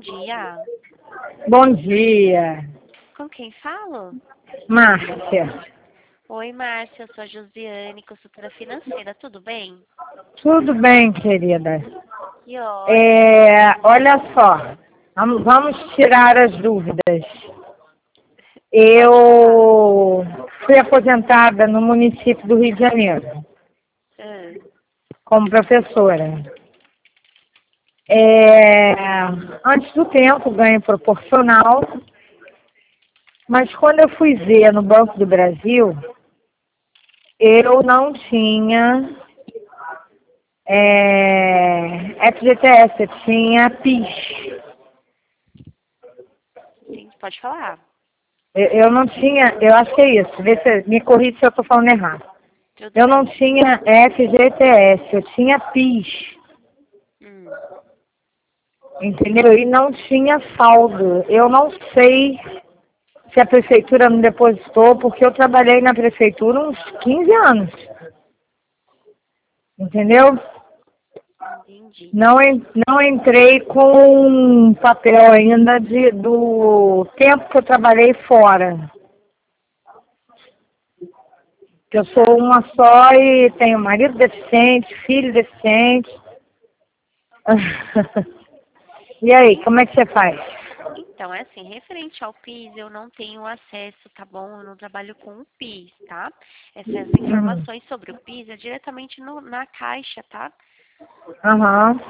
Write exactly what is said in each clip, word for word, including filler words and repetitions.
dia. Bom dia. Com quem falo? Márcia. Oi, Márcia, eu sou a Josiane, consultora financeira, tudo bem? Tudo bem, querida? Que ótimo. É, olha só, vamos, vamos tirar as dúvidas. Eu fui aposentada no município do Rio de Janeiro, Ah, como professora. É, antes do tempo, ganho proporcional, mas quando eu fui ver no Banco do Brasil, eu não tinha é, F G T S, eu tinha PIS. sim, pode falar. Eu, eu não tinha, eu acho que é isso, vê se, me corrija se eu estou falando errado. Tudo Eu não bem. tinha F G T S, eu tinha PIS, Hum, entendeu? E não tinha saldo. Eu não sei se a prefeitura não depositou, porque eu trabalhei na prefeitura uns quinze anos, entendeu? entendi. Não, en- não entrei com papel ainda de, do tempo que eu trabalhei fora. Eu sou uma só e tenho marido deficiente, filho deficiente. E aí, como é que você faz? Então, é assim, referente ao PIS, eu não tenho acesso, tá bom? Eu não trabalho com o PIS, tá? Essas Uhum. informações sobre o PIS é diretamente no, na Caixa, tá? Aham.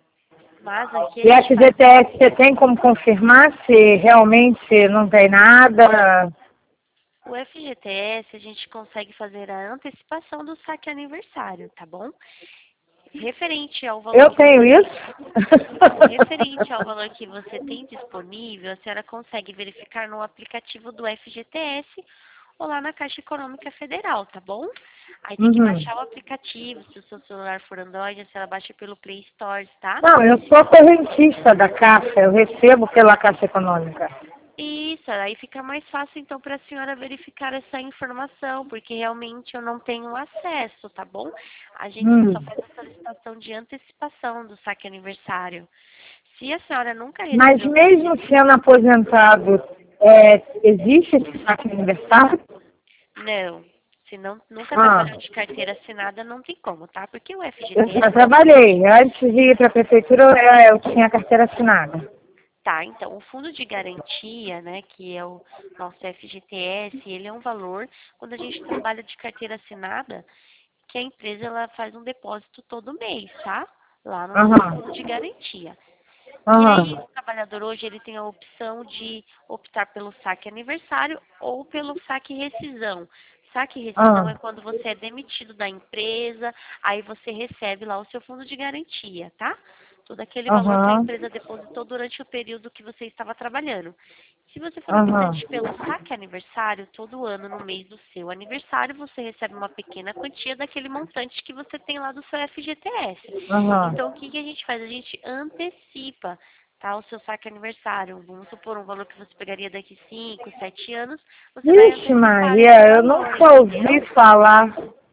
Mas aqui a E gente faz. F G T S, você tem como confirmar se realmente não tem nada? O F G T S, a gente consegue fazer a antecipação do saque aniversário, tá bom? Referente ao valor Eu que tenho você tem, isso? referente ao valor que você tem disponível, a senhora consegue verificar no aplicativo do F G T S ou lá na Caixa Econômica Federal, tá bom? Aí tem que Uhum. baixar o aplicativo, se o seu celular for Android, a senhora baixa pelo Play Store, tá? Não, eu sou correntista da Caixa, eu recebo pela Caixa Econômica. Isso, aí fica mais fácil então para a senhora verificar essa informação, porque realmente eu não tenho acesso, tá bom? A gente só Hum. faz a solicitação de antecipação do saque aniversário. Se a senhora nunca Mas recebeu saque mesmo sendo aposentado, é, existe esse saque aniversário? não, se não, nunca Ah, trabalhou de carteira assinada, não tem como, tá? Porque o eu já F G T S é o fundo de... trabalhei. Antes de ir para a prefeitura, eu, eu tinha carteira assinada. Tá, então, o fundo de garantia, né, que é o nosso F G T S, ele é um valor, quando a gente trabalha de carteira assinada, que a empresa ela faz um depósito todo mês, tá? Lá no nosso Aham, fundo de garantia. E aí, aham, o trabalhador hoje ele tem a opção de optar pelo saque aniversário ou pelo saque rescisão. Saque rescisão é aham, quando você é demitido da empresa, aí você recebe lá o seu fundo de garantia, tá? Todo aquele valor que a aham, empresa depositou durante o período que você estava trabalhando. Se você for aham, optante pelo saque aniversário, todo ano, no mês do seu aniversário, você recebe uma pequena quantia daquele montante que você tem lá do seu F G T S. aham. Então, o que, que a gente faz? A gente antecipa, tá, o seu saque aniversário. Vamos supor um valor que você pegaria daqui cinco, sete anos, você vai Vixe, antecipar esse Maria, eu valor, nunca ouvi entendeu? falar.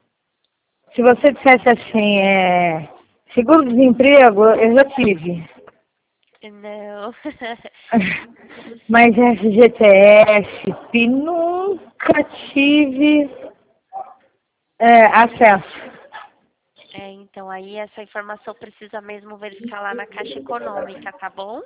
Se você dissesse assim, é, seguro-desemprego, eu já tive. Não. Mas F G T S, P, nunca tive é, acesso. É, então aí essa informação precisa mesmo verificar lá na Caixa Econômica, tá bom?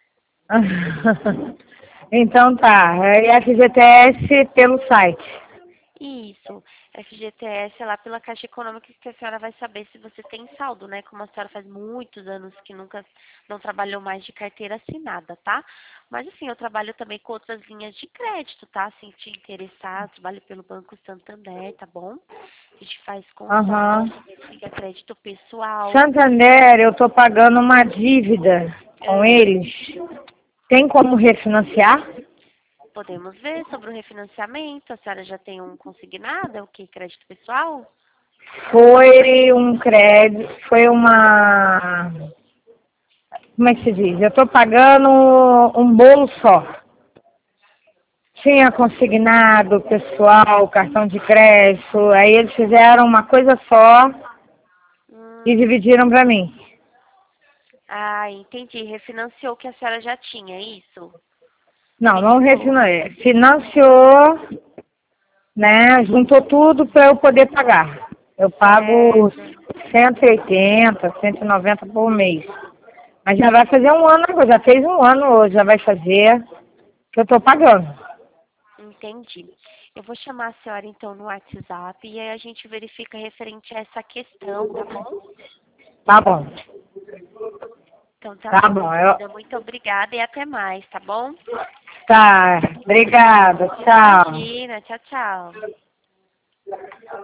Então tá, é F G T S pelo site. Isso, F G T S é lá pela Caixa Econômica que a senhora vai saber se você tem saldo, né? Como a senhora faz muitos anos que nunca não trabalhou mais de carteira assinada, tá? Mas assim, eu trabalho também com outras linhas de crédito, tá? Se te interessar, eu trabalho pelo Banco Santander, tá bom? A gente faz Aham. consórcio, fica crédito pessoal. Santander, eu tô pagando uma dívida com Ah, eles. Tem como refinanciar? podemos ver sobre o refinanciamento. A senhora já tem um consignado, é o que? Crédito pessoal? Foi um crédito, foi uma. Como é que se diz? Eu tô pagando um bolo só. Tinha consignado pessoal, cartão de crédito, aí eles fizeram uma coisa só e Hum, dividiram para mim. Ah, entendi. Refinanciou o que a senhora já tinha, é isso? Não, não Fixou. refinanciou. Financiou, né? Juntou tudo para eu poder pagar. Eu pago Certo. cento e oitenta, cento e noventa por mês. Mas já vai fazer um ano agora, já fez um ano hoje, já vai fazer que eu estou pagando. Entendi. Eu vou chamar a senhora então no WhatsApp e aí a gente verifica referente a essa questão, tá bom? Tá bom, Então tá tá bom, bom. minha Eu, querida. Muito obrigada e até mais, tá bom? tá, obrigada, tchau. Imagina. Tchau, tchau.